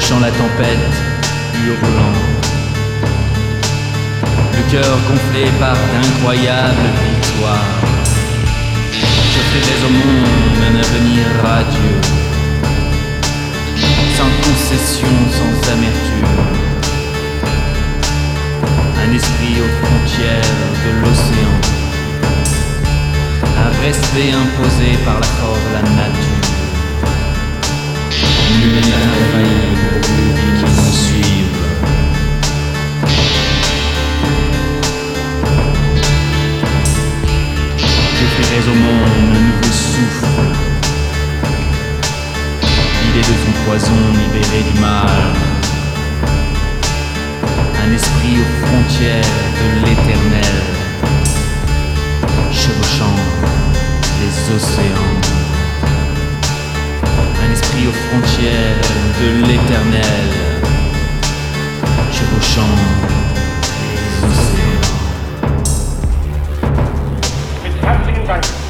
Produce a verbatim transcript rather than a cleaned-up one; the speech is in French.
chevauchant la tempête, hurlant. Le cœur gonflé par d'incroyables victoires. J'offrirais au monde un avenir radieux, sans concession, sans amertume. Un esprit aux frontières de l'océan, un respect imposé par la force de la nature. Nul n'est infaillible qui me suive. J'offrirais au monde un nouveau souffle, vidé de son poison, libéré du mal. Un esprit aux frontières de l'éternel, chevauchant les océans. Un esprit aux frontières de l'éternel, chevauchant les océans. Mit herzlichen Dank.